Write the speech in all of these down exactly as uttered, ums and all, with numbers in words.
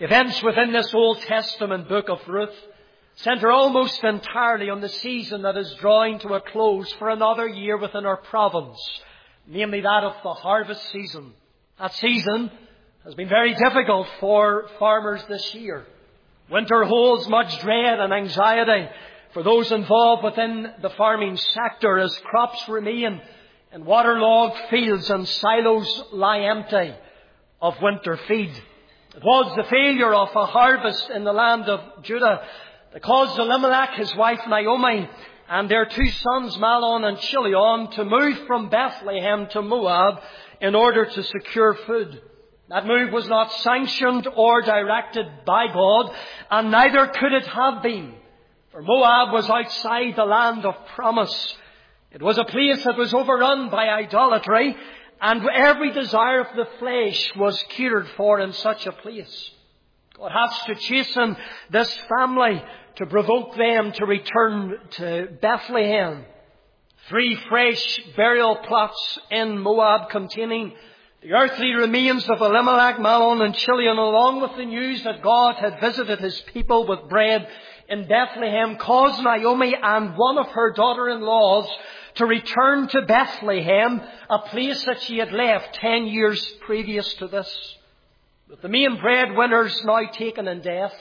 Events within this Old Testament book of Ruth centre almost entirely on the season that is drawing to a close for another year within our province, namely that of the harvest season. That season has been very difficult for farmers this year. Winter holds much dread and anxiety for those involved within the farming sector as crops remain in waterlogged fields and silos lie empty of winter feed. It was the failure of a harvest in the land of Judah that caused Elimelech, his wife Naomi, and their two sons Mahlon and Chilion to move from Bethlehem to Moab in order to secure food. That move was not sanctioned or directed by God, and neither could it have been. For Moab was outside the land of promise. It was a place that was overrun by idolatry, and every desire of the flesh was catered for in such a place. God has to chasten this family to provoke them to return to Bethlehem. Three fresh burial plots in Moab containing the earthly remains of Elimelech, Mahlon and Chilion, along with the news that God had visited His people with bread in Bethlehem, caused Naomi and one of her daughter-in-laws to return to Bethlehem, a place that she had left ten years previous to this. With the main breadwinners now taken in death,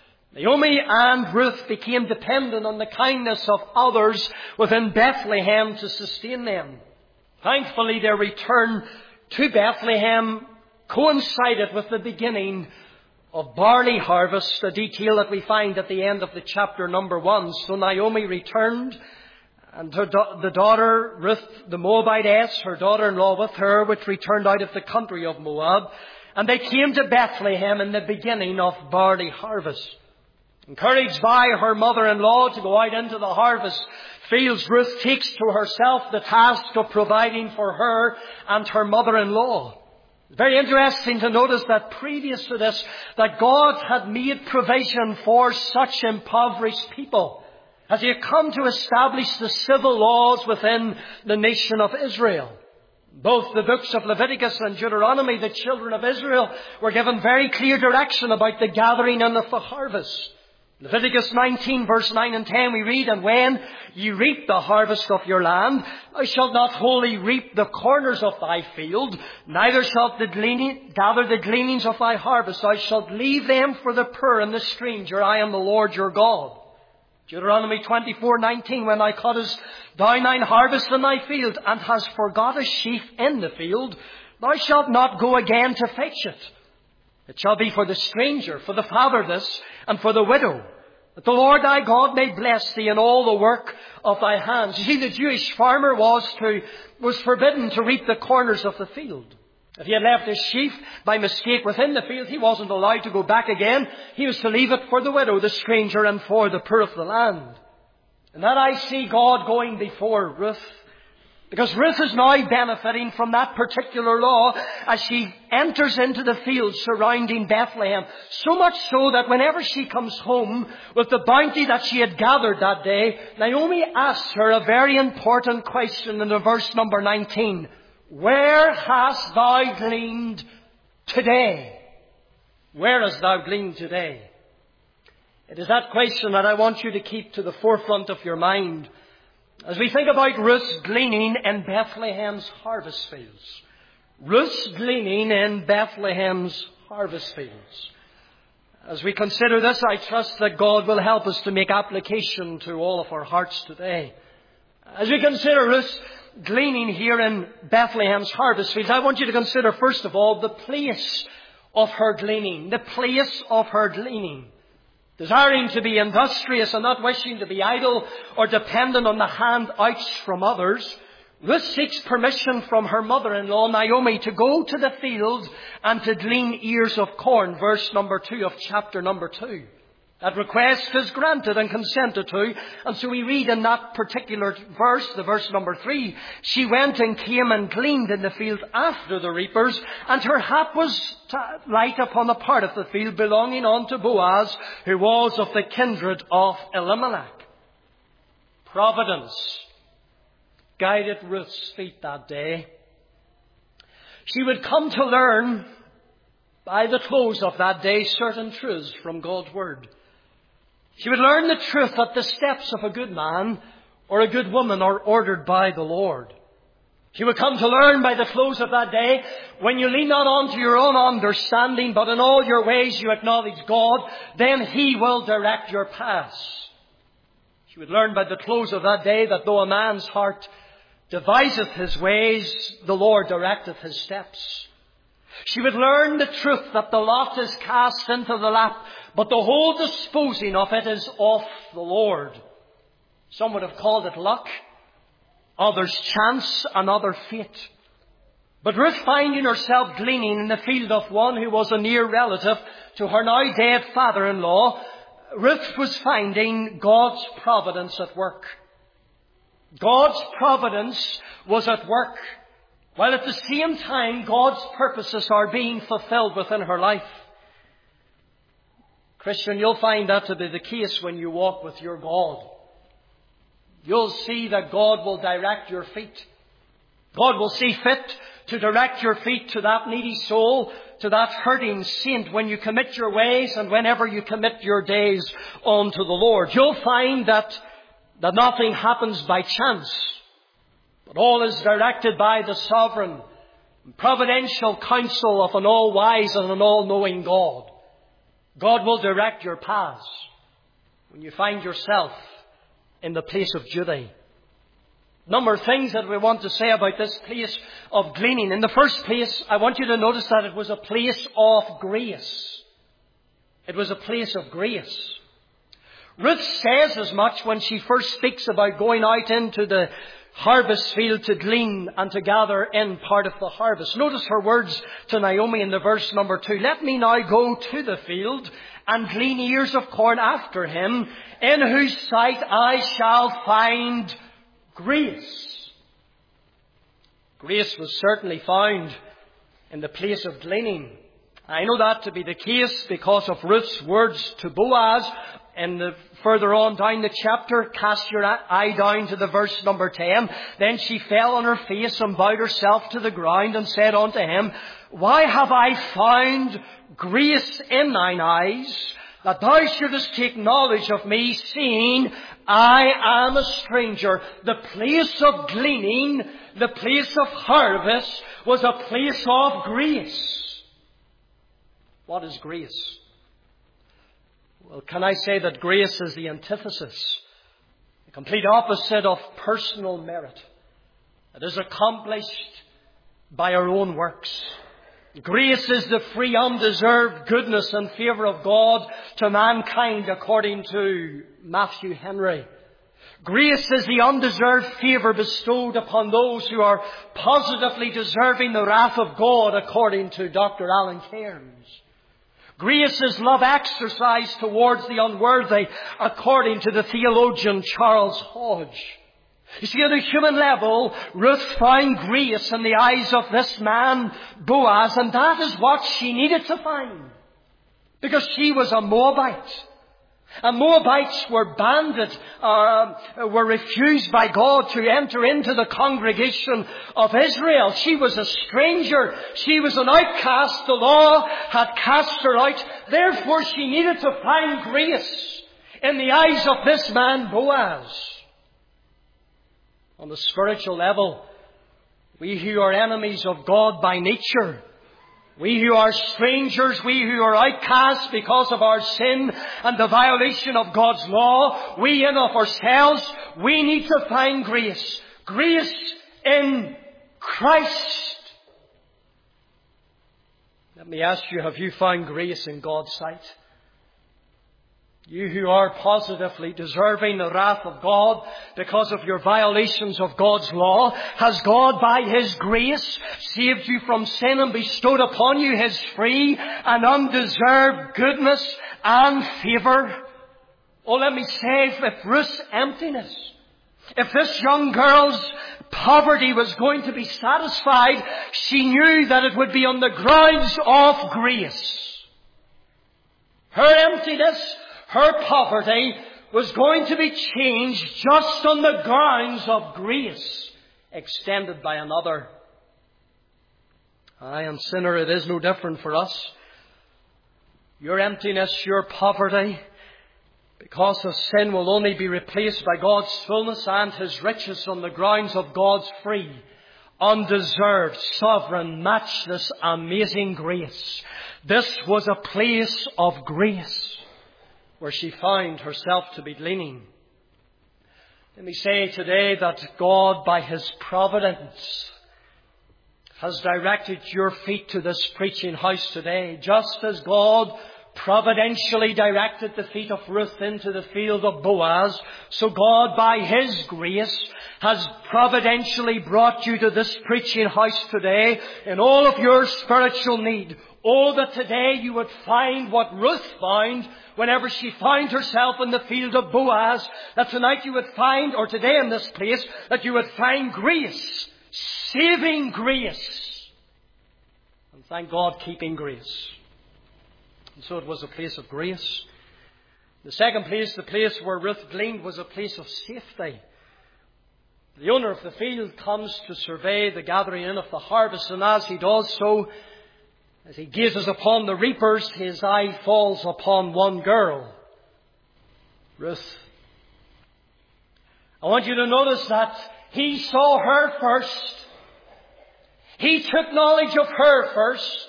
Naomi and Ruth became dependent on the kindness of others within Bethlehem to sustain them. Thankfully, their return to Bethlehem coincided with the beginning of barley harvest, a detail that we find at the end of the chapter number one. So Naomi returned, and her da- the daughter, Ruth the Moabitess, her daughter-in-law with her, which returned out of the country of Moab, and they came to Bethlehem in the beginning of barley harvest. Encouraged by her mother-in-law to go out into the harvest fields, Ruth takes to herself the task of providing for her and her mother-in-law. It's very interesting to notice that previous to this, that God had made provision for such impoverished people as He had come to establish the civil laws within the nation of Israel. Both the books of Leviticus and Deuteronomy, the children of Israel were given very clear direction about the gathering and of the harvest. Leviticus nineteen, verse nine and ten, we read, "And when you reap the harvest of your land, thou shalt not wholly reap the corners of thy field, neither shalt the gleaning, gather the gleanings of thy harvest. Thou shalt leave them for the poor and the stranger. I am the Lord your God." Deuteronomy twenty-four nineteen, "When thou cuttest down thine harvest in thy field, and hast forgot a sheaf in the field, thou shalt not go again to fetch it. It shall be for the stranger, for the fatherless, and for the widow, that the Lord thy God may bless thee in all the work of thy hands." You see, the Jewish farmer was to was forbidden to reap the corners of the field. If he had left his sheaf by mistake within the field, he wasn't allowed to go back again. He was to leave it for the widow, the stranger, and for the poor of the land. And that I see God going before Ruth, because Ruth is now benefiting from that particular law as she enters into the fields surrounding Bethlehem. So much so that whenever she comes home with the bounty that she had gathered that day, Naomi asks her a very important question in the verse number nineteen. "Where hast thou gleaned today?" Where hast thou gleaned today? It is that question that I want you to keep to the forefront of your mind as we think about Ruth's gleaning in Bethlehem's harvest fields. Ruth's gleaning in Bethlehem's harvest fields. As we consider this, I trust that God will help us to make application to all of our hearts today. As we consider Ruth's gleaning here in Bethlehem's harvest fields, I want you to consider, first of all, the place of her gleaning. The place of her gleaning. Desiring to be industrious and not wishing to be idle or dependent on the handouts from others, Ruth seeks permission from her mother-in-law, Naomi, to go to the field and to glean ears of corn. Verse number two of chapter number two. That request is granted and consented to. And so we read in that particular verse, the verse number three, "She went and came and gleaned in the field after the reapers, and her hap was to light upon a part of the field belonging unto Boaz, who was of the kindred of Elimelech." Providence guided Ruth's feet that day. She would come to learn by the close of that day, certain truths from God's Word. She would learn the truth that the steps of a good man or a good woman are ordered by the Lord. She would come to learn by the close of that day, when you lean not onto your own understanding, but in all your ways you acknowledge God, then He will direct your paths. She would learn by the close of that day that though a man's heart deviseth his ways, the Lord directeth his steps. She would learn the truth that the lot is cast into the lap, but the whole disposing of it is of the Lord. Some would have called it luck, others chance, and others fate. But Ruth, finding herself gleaning in the field of one who was a near relative to her now dead father-in-law, Ruth was finding God's providence at work. God's providence was at work, while at the same time God's purposes are being fulfilled within her life. Christian, you'll find that to be the case when you walk with your God. You'll see that God will direct your feet. God will see fit to direct your feet to that needy soul, to that hurting saint, when you commit your ways and whenever you commit your days unto the Lord. You'll find that, that nothing happens by chance, but all is directed by the sovereign, providential counsel of an all-wise and an all-knowing God. God will direct your paths when you find yourself in the place of duty. Number of things that we want to say about this place of gleaning. In the first place, I want you to notice that it was a place of grace. It was a place of grace. Ruth says as much when she first speaks about going out into the harvest field to glean and to gather in part of the harvest. Notice her words to Naomi in the verse number two. Let me now go to the field and glean ears of corn after him, in whose sight I shall find grace. Grace was certainly found in the place of gleaning. I know that to be the case because of Ruth's words to Boaz. And the, further on down the chapter, cast your eye down to the verse number ten. Then she fell on her face and bowed herself to the ground and said unto him, Why have I found grace in thine eyes, that thou shouldest take knowledge of me, seeing I am a stranger? The place of gleaning, the place of harvest, was a place of grace. What is grace? Well, can I say that grace is the antithesis, the complete opposite of personal merit? It is accomplished by our own works. Grace is the free, undeserved goodness and favour of God to mankind, according to Matthew Henry. Grace is the undeserved favour bestowed upon those who are positively deserving the wrath of God, according to Doctor Alan Cairns. Grace is love exercised towards the unworthy, according to the theologian Charles Hodge. You see, at a human level, Ruth found grace in the eyes of this man, Boaz, and that is what she needed to find, because she was a Moabite. And Moabites were banded, uh, were refused by God to enter into the congregation of Israel. She was a stranger. She was an outcast. The law had cast her out. Therefore, she needed to find grace in the eyes of this man, Boaz. On the spiritual level, we who are enemies of God by nature, we who are strangers, we who are outcasts because of our sin and the violation of God's law, we in of ourselves, we need to find grace. Grace in Christ. Let me ask you, have you found grace in God's sight? You who are positively deserving the wrath of God because of your violations of God's law, has God by His grace saved you from sin and bestowed upon you His free and undeserved goodness and favour? Oh, let me say, if Ruth's emptiness, if this young girl's poverty was going to be satisfied, she knew that it would be on the grounds of grace. Her emptiness, her poverty, was going to be changed just on the grounds of grace extended by another. Aye, and sinner, it is no different for us. your emptiness, your poverty, because of sin, will only be replaced by God's fullness and His riches on the grounds of God's free, undeserved, sovereign, matchless, amazing grace. This was a place of grace where she found herself to be gleaning. Let me say today that God, by His providence, has directed your feet to this preaching house today, just as God providentially directed the feet of Ruth into the field of Boaz, so God, by His grace, has providentially brought you to this preaching house today in all of your spiritual need. Oh, that today you would find what Ruth found whenever she found herself in the field of Boaz, that tonight you would find, or today in this place, that you would find grace, saving grace, and thank God, keeping grace. And so it was a place of grace. The second place, the place where Ruth gleaned, was a place of safety. The owner of the field comes to survey the gathering in of the harvest, and as he does so, as he gazes upon the reapers, his eye falls upon one girl, Ruth. I want you to notice that he saw her first. He took knowledge of her first.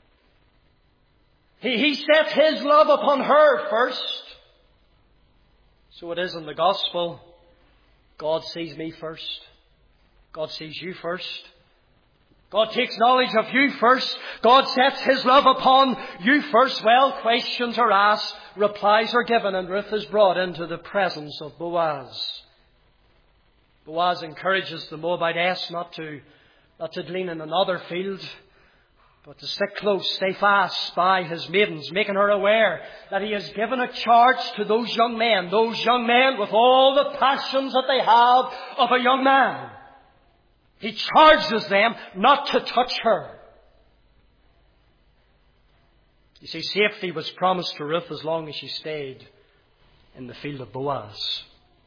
He, he set his love upon her first. So it is in the gospel. God sees me first. God sees you first. God takes knowledge of you first. God sets His love upon you first. Well, questions are asked, replies are given, and Ruth is brought into the presence of Boaz. Boaz encourages the Moabitess not to, not to glean in another field, but to stick close, stay fast by his maidens, making her aware that he has given a charge to those young men, those young men with all the passions that they have of a young man. He charges them not to touch her. You see, safety was promised to Ruth as long as she stayed in the field of Boaz.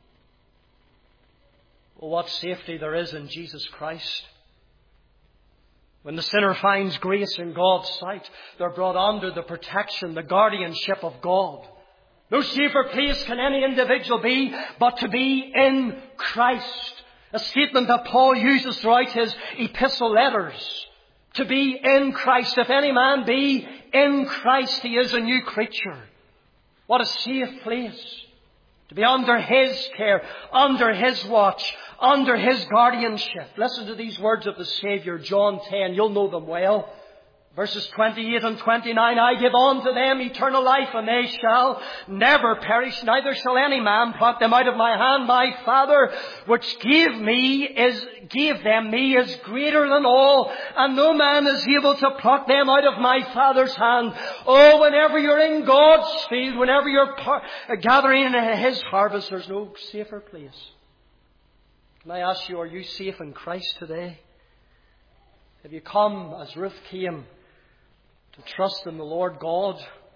Oh, what safety there is in Jesus Christ. When the sinner finds grace in God's sight, they're brought under the protection, the guardianship of God. No safer place can any individual be but to be in Christ. A statement that Paul uses throughout his epistle letters. To be in Christ. If any man be in Christ, he is a new creature. What a safe place. To be under His care, under His watch, under His guardianship. Listen to these words of the Saviour, John ten. You'll know them well. Verses twenty-eight and twenty-nine. I give unto them eternal life, and they shall never perish, neither shall any man pluck them out of my hand. My Father, which gave me is, gave them me, is greater than all, and no man is able to pluck them out of my Father's hand. Oh, whenever you're in God's field, whenever you're par- gathering in His harvest, there's no safer place. Can I ask you, are you safe in Christ today? Have you come, as Ruth came, to trust in the Lord God?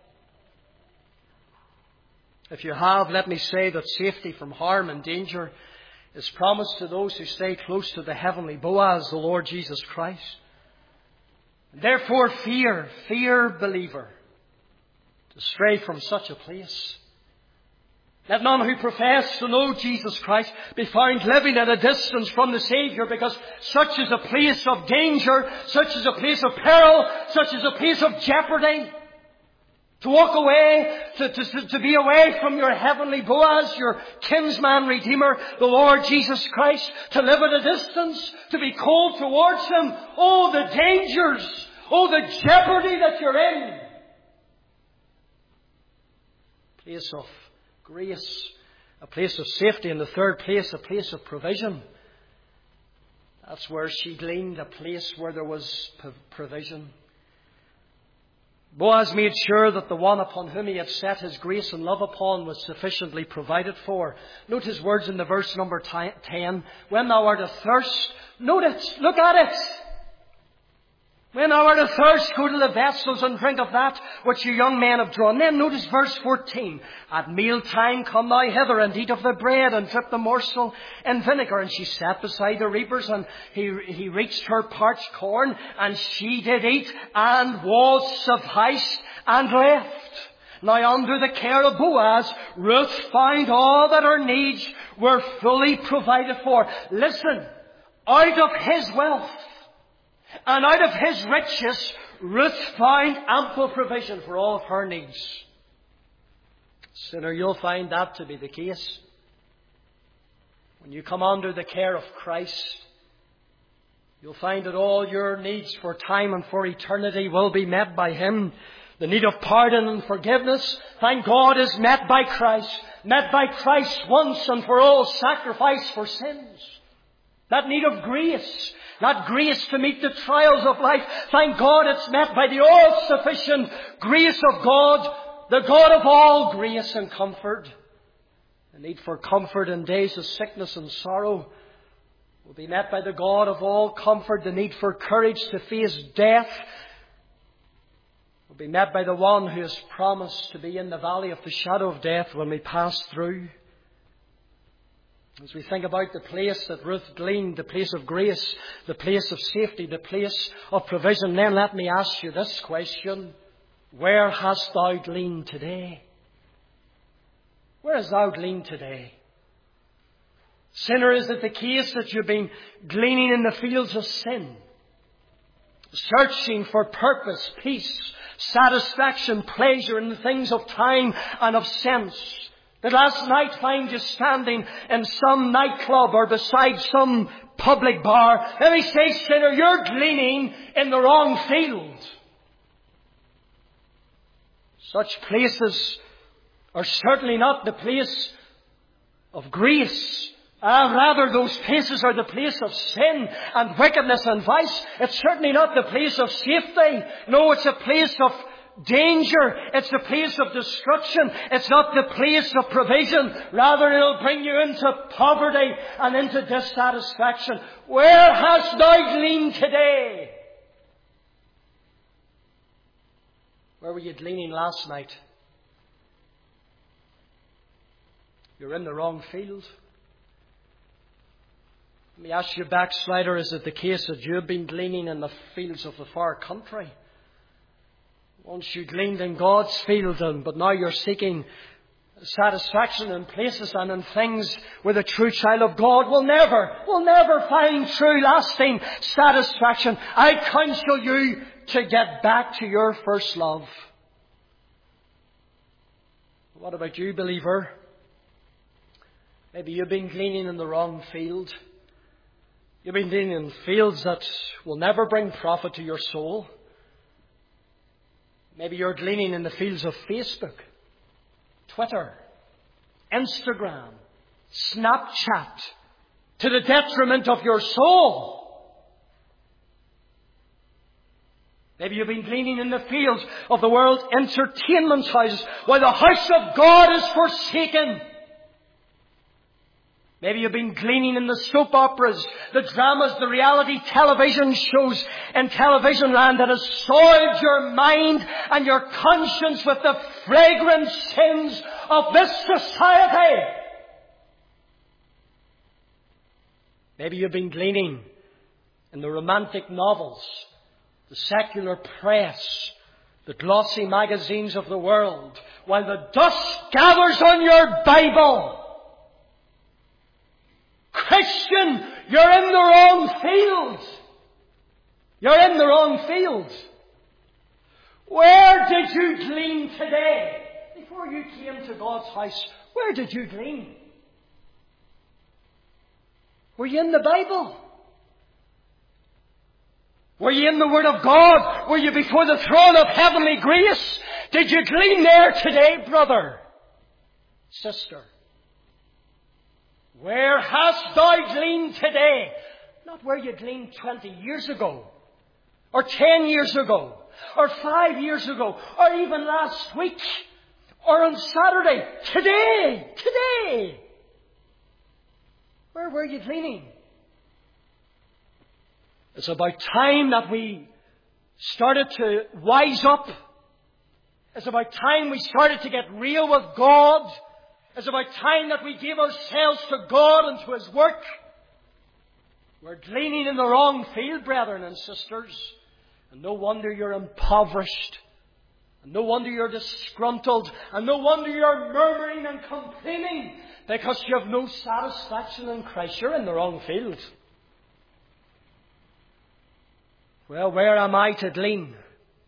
If you have, let me say that safety from harm and danger is promised to those who stay close to the heavenly Boaz, the Lord Jesus Christ. Therefore fear, fear, believer, to stray from such a place. Let none who profess to know Jesus Christ be found living at a distance from the Saviour, because such is a place of danger, such is a place of peril, such is a place of jeopardy. To walk away, to, to, to be away from your heavenly Boaz, your kinsman Redeemer, the Lord Jesus Christ, to live at a distance, to be cold towards Him. Oh, the dangers! Oh, the jeopardy that you're in! Place of grace, a place of safety. In the third place, a place of provision. That's where she gleaned, a place where there was provision. Boaz made sure that the one upon whom he had set his grace and love upon was sufficiently provided for. Note his words in the verse number ten. When thou art athirst, note it, look at it. When thou art athirst, go to the vessels and drink of that which your young men have drawn. Then notice verse fourteen. At mealtime come thou hither and eat of the bread and dip the morsel in vinegar. And she sat beside the reapers, and he, he reached her parched corn, and she did eat and was sufficed and left. Now under the care of Boaz, Ruth found all that her needs were fully provided for. Listen, out of his wealth and out of his riches, Ruth found ample provision for all of her needs. Sinner, you'll find that to be the case. When you come under the care of Christ, you'll find that all your needs for time and for eternity will be met by Him. The need of pardon and forgiveness, thank God, is met by Christ. Met by Christ once and for all sacrifice for sins. That need of grace, that grace to meet the trials of life, thank God it's met by the all-sufficient grace of God, the God of all grace and comfort. The need for comfort in days of sickness and sorrow will be met by the God of all comfort. The need for courage to face death will be met by the one who has promised to be in the valley of the shadow of death when we pass through. As we think about the place that Ruth gleaned, the place of grace, the place of safety, the place of provision, then let me ask you this question. Where hast thou gleaned today? Where hast thou gleaned today? Sinner, is it the case that you've been gleaning in the fields of sin? Searching for purpose, peace, satisfaction, pleasure in the things of time and of sense. That last night find you standing in some nightclub or beside some public bar. Let me say, sinner, you're gleaning in the wrong field. Such places are certainly not the place of grace. Ah, rather, those places are the place of sin and wickedness and vice. It's certainly not the place of safety. No, it's a place of danger. It's the place of destruction. It's not the place of provision. Rather, it'll bring you into poverty and into dissatisfaction. Where hast thou gleaned today? Where were you gleaning last night? You're in the wrong field. Let me ask you, backslider, is it the case that you've been gleaning in the fields of the far country? Once you gleaned in God's field, and, but now you're seeking satisfaction in places and in things where the true child of God will never, will never find true lasting satisfaction. I counsel you to get back to your first love. What about you, believer? Maybe you've been gleaning in the wrong field. You've been gleaning in fields that will never bring profit to your soul. Maybe you're gleaning in the fields of Facebook, Twitter, Instagram, Snapchat, to the detriment of your soul. Maybe you've been gleaning in the fields of the world's entertainment houses, while the house of God is forsaken. Maybe you've been gleaning in the soap operas, the dramas, the reality television shows in television land that has soiled your mind and your conscience with the fragrant sins of this society. Maybe you've been gleaning in the romantic novels, the secular press, the glossy magazines of the world, while the dust gathers on your Bible. Christian, you're in the wrong field. You're in the wrong field. Where did you glean today? Before you came to God's house, where did you glean? Were you in the Bible? Were you in the Word of God? Were you before the throne of heavenly grace? Did you glean there today, brother, sister? Where hast thou gleaned today? Not where you gleaned twenty years ago, or ten years ago, or five years ago, or even last week, or on Saturday. Today! Today! Where were you gleaning? It's about time that we started to wise up. It's about time we started to get real with God. It's about time that we gave ourselves to God and to His work. We're gleaning in the wrong field, brethren and sisters. And no wonder you're impoverished And no wonder you're disgruntled. And no wonder you're murmuring and complaining. Because you have no satisfaction in Christ. You're in the wrong field. Well, where am I to glean?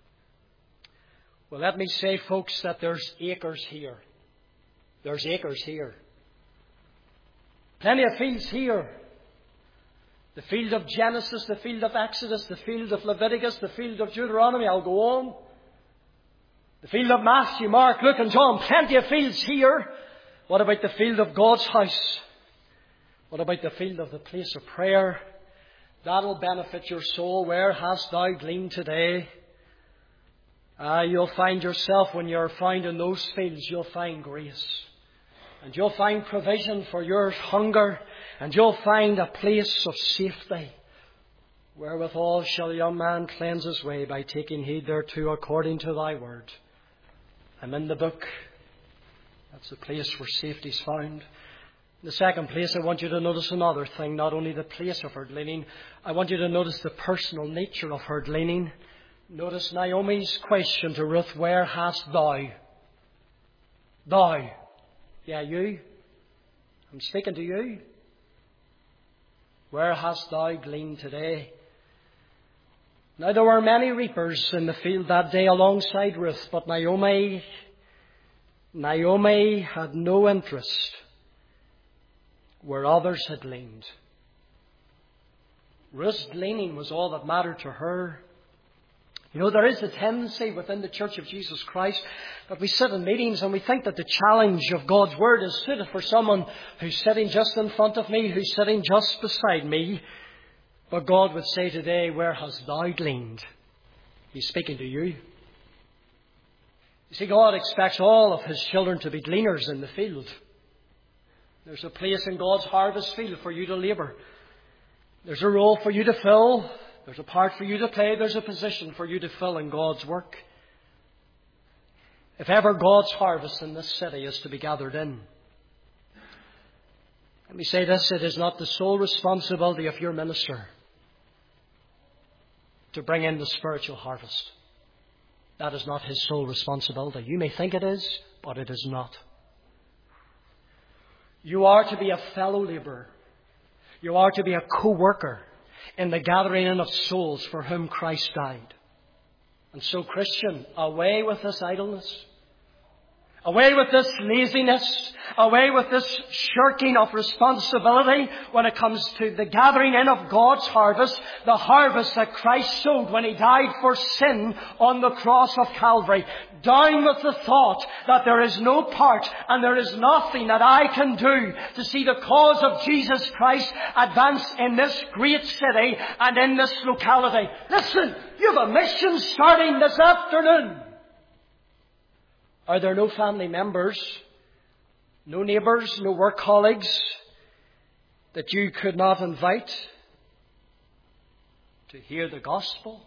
Well, let me say, folks, that there's acres here. There's acres here. Plenty of fields here. The field of Genesis, the field of Exodus, the field of Leviticus, the field of Deuteronomy. I'll go on. The field of Matthew, Mark, Luke and John. Plenty of fields here. What about the field of God's house? What about the field of the place of prayer? That'll benefit your soul. Where hast thou gleaned today? Ah, you'll find yourself, when you're found in those fields, you'll find grace. And you'll find provision for your hunger. And you'll find a place of safety. Wherewithal shall a young man cleanse his way, by taking heed thereto according to thy word. I'm in the book. That's the place where safety is found. In the second place, I want you to notice another thing. Not only the place of her gleaning, I want you to notice the personal nature of her gleaning. Notice Naomi's question to Ruth, where hast thou? Thou. Yeah, you. I'm speaking to you. Where hast thou gleaned today? Now there were many reapers in the field that day alongside Ruth, but Naomi, Naomi had no interest where others had gleaned. Ruth's gleaning was all that mattered to her. You know, there is a tendency within the Church of Jesus Christ that we sit in meetings and we think that the challenge of God's Word is suited for someone who's sitting just in front of me, who's sitting just beside me. But God would say today, where hast thou gleaned? He's speaking to you. You see, God expects all of His children to be gleaners in the field. There's a place in God's harvest field for you to labour. There's a role for you to fill. There's a part for you to play. There's a position for you to fill in God's work. If ever God's harvest in this city is to be gathered in, let me say this, it is not the sole responsibility of your minister to bring in the spiritual harvest. That is not his sole responsibility. You may think it is, but it is not. You are to be a fellow labourer. You are to be a co-worker in the gathering in of souls for whom Christ died. And so, Christian, away with this idleness. Away with this laziness. Away with this shirking of responsibility when it comes to the gathering in of God's harvest. The harvest that Christ sowed when He died for sin on the cross of Calvary. Down with the thought that there is no part and there is nothing that I can do to see the cause of Jesus Christ advance in this great city and in this locality. Listen, you have a mission starting this afternoon. Are there no family members, no neighbours, no work colleagues that you could not invite to hear the gospel?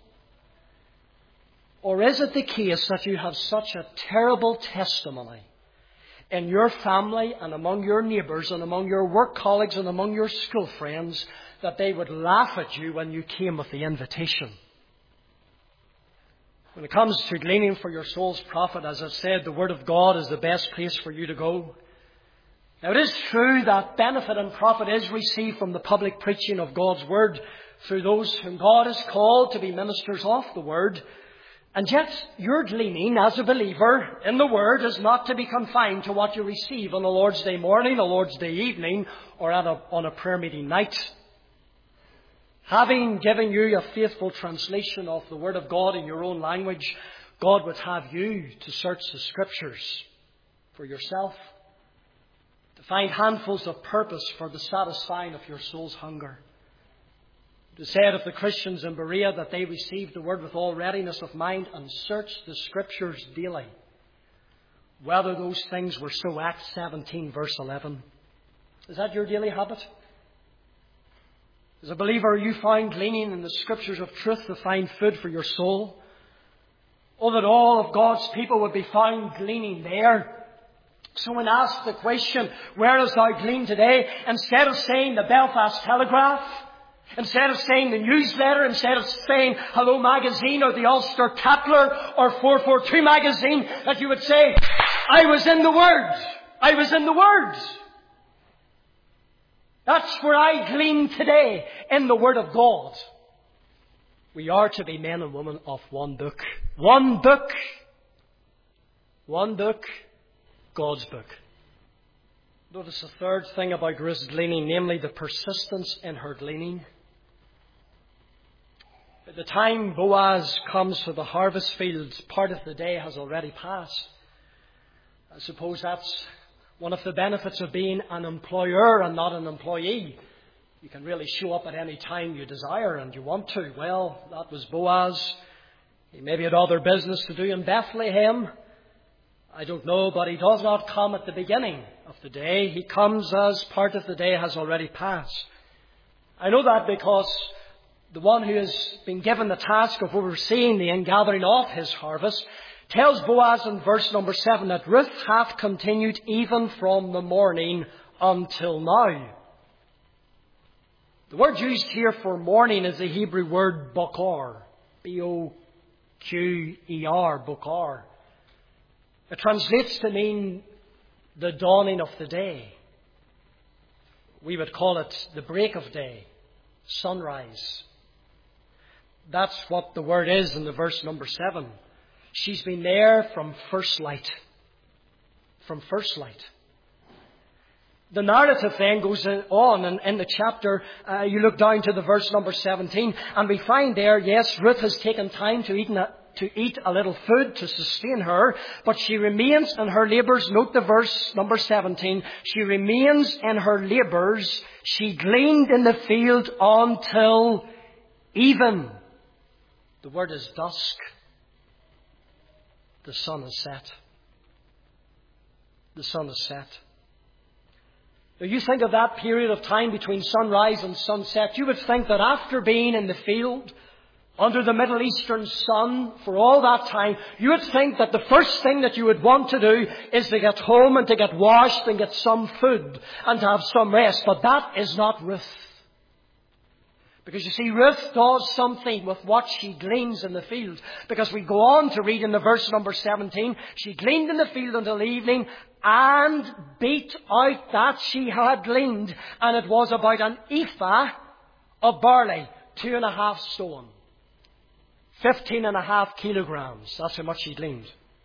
Or is it the case that you have such a terrible testimony in your family and among your neighbours and among your work colleagues and among your school friends that they would laugh at you when you came with the invitation? When it comes to gleaning for your soul's profit, as I've said, the Word of God is the best place for you to go. Now, it is true that benefit and profit is received from the public preaching of God's Word through those whom God has called to be ministers of the Word. And yet, your gleaning as a believer in the Word is not to be confined to what you receive on a Lord's Day morning, a Lord's Day evening, or at a, on a prayer meeting night. Having given you a faithful translation of the Word of God in your own language, God would have you to search the Scriptures for yourself, to find handfuls of purpose for the satisfying of your soul's hunger. It is said of the Christians in Berea that they received the Word with all readiness of mind and searched the Scriptures daily. Whether those things were so, Acts seventeen verse eleven. Is that your daily habit? As a believer, are you found gleaning in the Scriptures of truth to find food for your soul? Oh, that all of God's people would be found gleaning there. So when asked the question, where hast thou gleaned today? Instead of saying the Belfast Telegraph, Instead of saying the newsletter, instead of saying Hello Magazine or the Ulster Tatler or four forty-two Magazine, that you would say, I was in the Word. I was in the Word. That's where I glean today, in the Word of God. We are to be men and women of one book. One book. One book. God's book. Notice the third thing about Ruth's gleaning, namely the persistence in her gleaning. By the time Boaz comes to the harvest fields, part of the day has already passed. I suppose that's one of the benefits of being an employer and not an employee. You can really show up at any time you desire and you want to. Well, that was Boaz. He maybe had other business to do in Bethlehem. I don't know, but he does not come at the beginning of the day. He comes as part of the day has already passed. I know that because the one who has been given the task of overseeing the ingathering of his harvest tells Boaz in verse number seven that Ruth hath continued even from the morning until now. The word used here for morning is the Hebrew word bokar. B O Q E R, bokar. It translates to mean the dawning of the day. We would call it the break of day, sunrise. That's what the word is in the verse number seven. She's been there from first light. From first light. The narrative then goes on, and in the chapter, uh, you look down to the verse number seventeen, and we find there, yes, Ruth has taken time to eat, a, to eat a little food to sustain her, but she remains in her labours. Note the verse number seventeen. She remains in her labours. She gleaned in the field until even. The word is dusk. The sun is set. The sun is set. Now you think of that period of time between sunrise and sunset, you would think that after being in the field, under the Middle Eastern sun for all that time, you would think that the first thing that you would want to do is to get home and to get washed and get some food and to have some rest. But that is not Ruth. Because you see, Ruth does something with what she gleans in the field. Because we go on to read in the verse number seventeen, she gleaned in the field until evening and beat out that she had gleaned. And it was about an ephah of barley, two and a half stone. Fifteen and a half kilograms. That's how much she gleaned.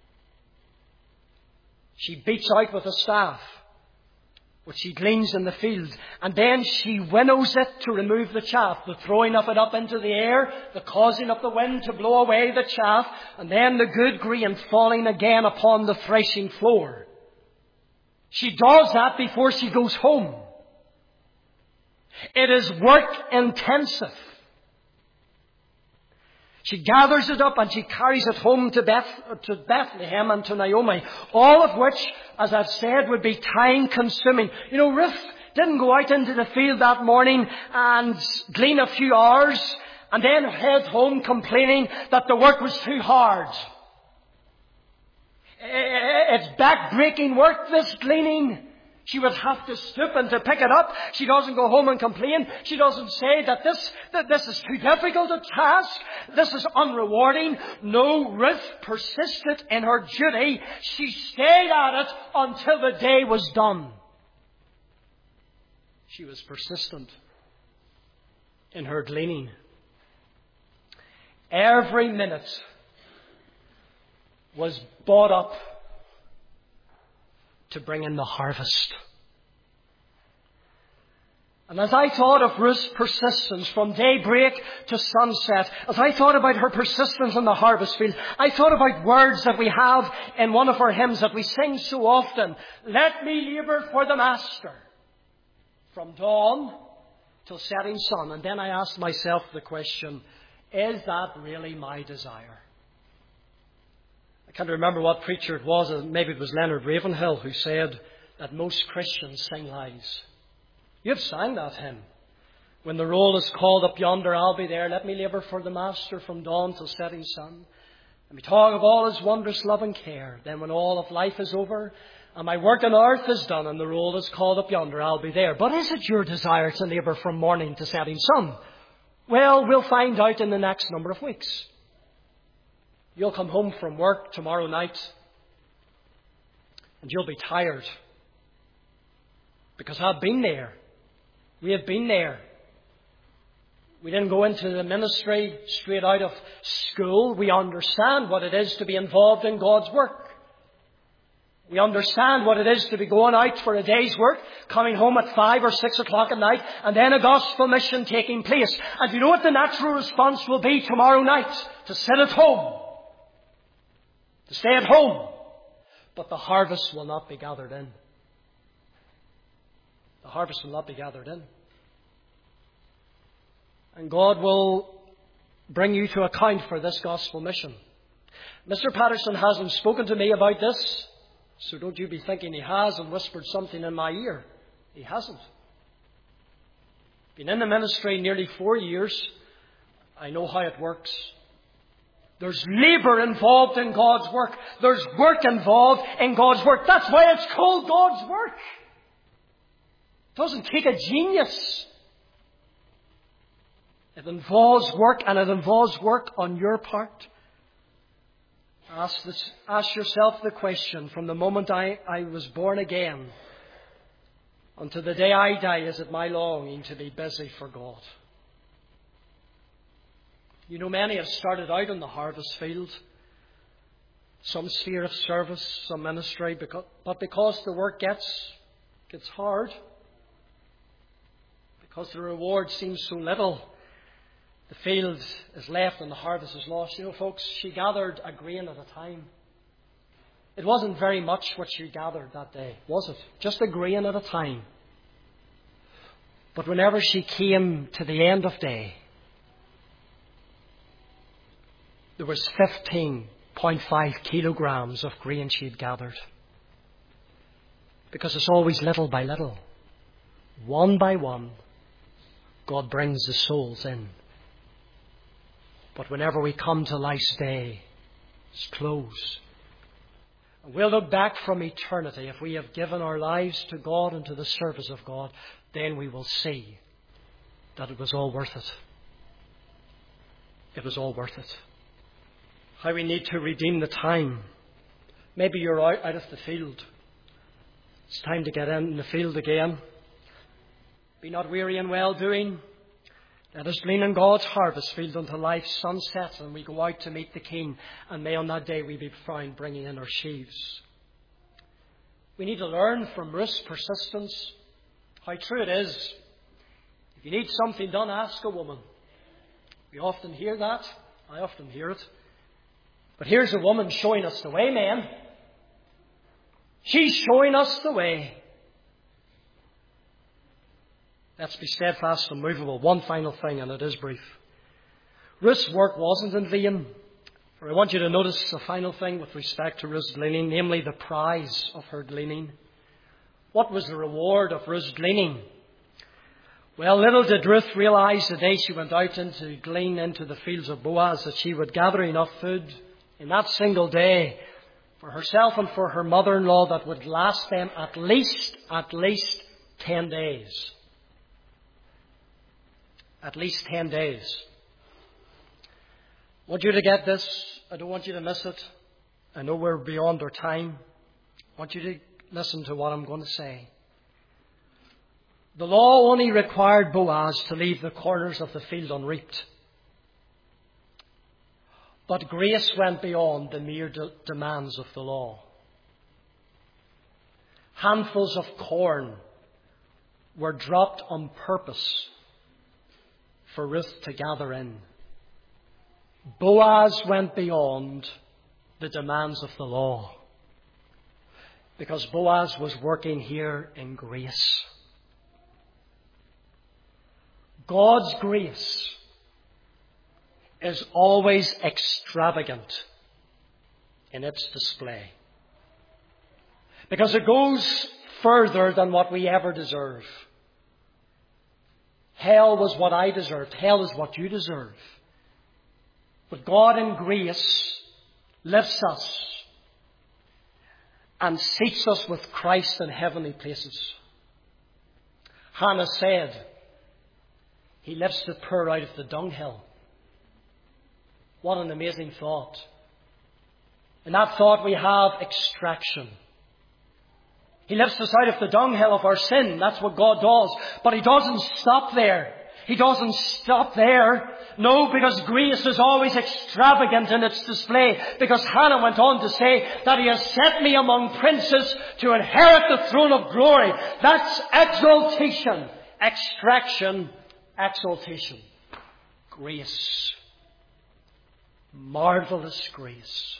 She beats out with a staff, which she gleans in the field. And then she winnows it to remove the chaff, the throwing of it up into the air, the causing of the wind to blow away the chaff, and then the good grain falling again upon the threshing floor. She does that before she goes home. It is work intensive. She gathers it up and she carries it home to, Beth, to Bethlehem and to Naomi. All of which, as I've said, would be time consuming. You know, Ruth didn't go out into the field that morning and glean a few hours and then head home complaining that the work was too hard. It's back-breaking work, this gleaning. She would have to stoop and to pick it up. She doesn't go home and complain. She doesn't say that this, that this is too difficult a task. This is unrewarding. No, Ruth persisted in her duty. She stayed at it until the day was done. She was persistent in her gleaning. Every minute was bought up to bring in the harvest. And as I thought of Ruth's persistence from daybreak to sunset, as I thought about her persistence in the harvest field, I thought about words that we have in one of our hymns that we sing so often. Let me labour for the Master from dawn till setting sun. And then I asked myself the question, is that really my desire? I can't remember what preacher it was. Maybe it was Leonard Ravenhill who said that most Christians sing lies. You've sang that hymn. When the roll is called up yonder, I'll be there. Let me labour for the Master from dawn till setting sun. Let me talk of all His wondrous love and care. Then when all of life is over and my work on earth is done and the roll is called up yonder, I'll be there. But is it your desire to labour from morning to setting sun? Well, we'll find out in the next number of weeks. You'll come home from work tomorrow night and you'll be tired. Because I've been there. We have been there. We didn't go into the ministry straight out of school. We understand what it is to be involved in God's work. We understand what it is to be going out for a day's work, coming home at five or six o'clock at night, and then a gospel mission taking place. And you know what the natural response will be tomorrow night? To sit at home. To stay at home. But the harvest will not be gathered in. The harvest will not be gathered in. And God will bring you to account for this gospel mission. Mister Patterson hasn't spoken to me about this, so don't you be thinking he has and whispered something in my ear. He hasn't. Been in the ministry nearly four years. I know how it works. There's labour involved in God's work. There's work involved in God's work. That's why it's called God's work. It doesn't take a genius. It involves work, and it involves work on your part. Ask, this, ask yourself the question, from the moment I, I was born again until the day I die, is it my longing to be busy for God? You know, many have started out in the harvest field, some sphere of service, some ministry, because, but because the work gets, gets hard, because the reward seems so little, the field is left and the harvest is lost. You know, folks, she gathered a grain at a time. It wasn't very much what she gathered that day, was it? Just a grain at a time. But whenever she came to the end of day, there was fifteen point five kilograms of grain she had gathered. Because it's always little by little. One by one, God brings the souls in. But whenever we come to life's day, its close, and we'll look back from eternity, if we have given our lives to God and to the service of God, then we will see that it was all worth it. It was all worth it. How we need to redeem the time. Maybe you're out, out of the field. It's time to get in the field again. Be not weary in well-doing. Let us glean in God's harvest field until life's sun sets and we go out to meet the King. And may on that day we be found bringing in our sheaves. We need to learn from Ruth's persistence how true it is. If you need something done, ask a woman. We often hear that. I often hear it. But here's a woman showing us the way, men. She's showing us the way. Let's be steadfast and immovable. One final thing, and it is brief. Ruth's work wasn't in vain. For I want you to notice a final thing with respect to Ruth's gleaning, namely the prize of her gleaning. What was the reward of Ruth's gleaning? Well, little did Ruth realize the day she went out into glean into the fields of Boaz that she would gather enough food in that single day for herself and for her mother-in-law that would last them at least, at least ten days. At least ten days. I want you to get this. I don't want you to miss it. I know we're beyond our time. I want you to listen to what I'm going to say. The law only required Boaz to leave the corners of the field unreaped. But grace went beyond the mere de- demands of the law. Handfuls of corn were dropped on purpose for Ruth to gather in. Boaz went beyond the demands of the law, because Boaz was working here in grace. God's grace is always extravagant in its display, because it goes further than what we ever deserve. Hell was what I deserved. Hell is what you deserve. But God in grace lifts us and seats us with Christ in heavenly places. Hannah said, He lifts the poor out of the dunghill. What an amazing thought. In that thought we have extraction. He lifts us out of the dunghill of our sin. That's what God does. But He doesn't stop there. He doesn't stop there. No, because grace is always extravagant in its display. Because Hannah went on to say that He has set me among princes to inherit the throne of glory. That's exaltation. Extraction. Exaltation. Grace. Marvelous grace.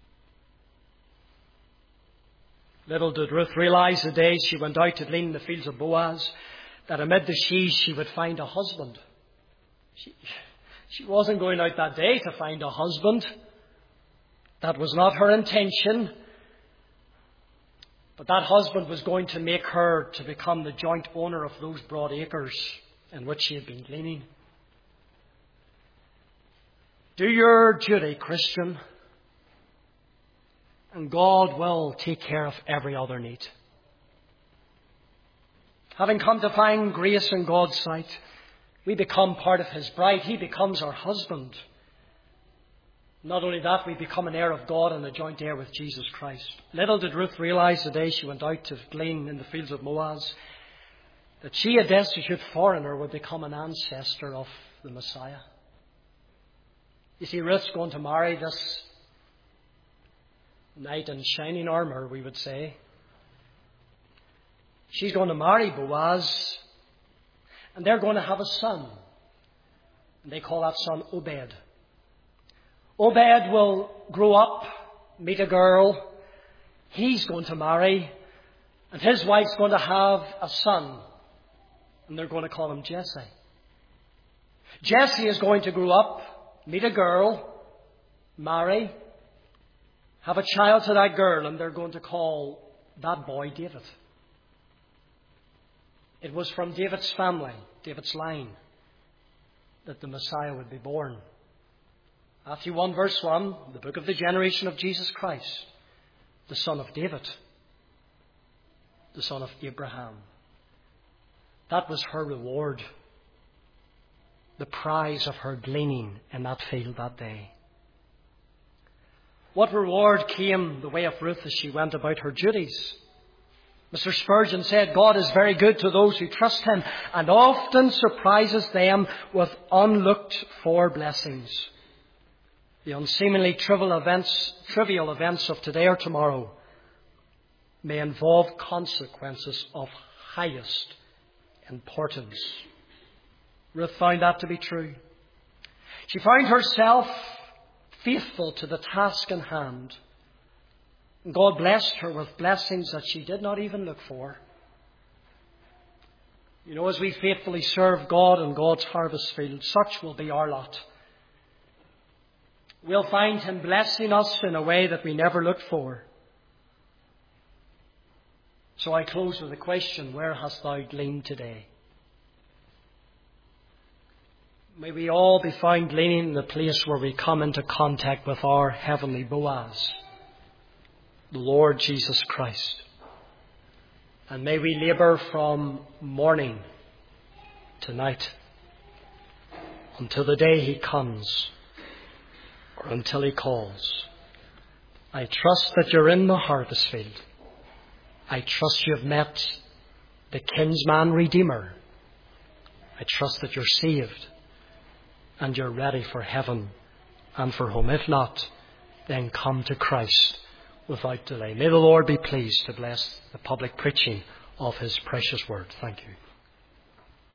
Little did Ruth realize the day she went out to glean in the fields of Boaz that amid the sheaves she would find a husband. She, she wasn't going out that day to find a husband. That was not her intention. But that husband was going to make her to become the joint owner of those broad acres in which she had been gleaning. Do your duty, Christian, and God will take care of every other need. Having come to find grace in God's sight, we become part of His bride. He becomes our husband. Not only that, we become an heir of God and a joint heir with Jesus Christ. Little did Ruth realize the day she went out to glean in the fields of Boaz that she, a destitute foreigner, would become an ancestor of the Messiah. You see, Ruth's going to marry this knight in shining armour, we would say. She's going to marry Boaz, and they're going to have a son. And they call that son Obed. Obed will grow up, meet a girl. He's going to marry, and his wife's going to have a son. And they're going to call him Jesse. Jesse is going to grow up, meet a girl, marry, have a child to that girl, and they're going to call that boy David. It was from David's family, David's line, that the Messiah would be born. Matthew one verse one, the book of the generation of Jesus Christ, the son of David, the son of Abraham. That was her reward, the prize of her gleaning in that field that day. What reward came the way of Ruth as she went about her duties? Mister Spurgeon said, God is very good to those who trust Him and often surprises them with unlooked for blessings. The unseemingly trivial events, trivial events of today or tomorrow may involve consequences of highest importance. Ruth found that to be true. She found herself faithful to the task in hand. God blessed her with blessings that she did not even look for. You know, as we faithfully serve God in God's harvest field, such will be our lot. We'll find Him blessing us in a way that we never looked for. So I close with a question: where hast thou gleaned today? May we all be found gleaning in the place where we come into contact with our heavenly Boaz, the Lord Jesus Christ. And may we labour from morning to night until the day He comes or until He calls. I trust that you're in the harvest field. I trust you've met the kinsman Redeemer. I trust that you're saved and you're ready for heaven and for home. If not, then come to Christ without delay. May the Lord be pleased to bless the public preaching of His precious word. Thank you.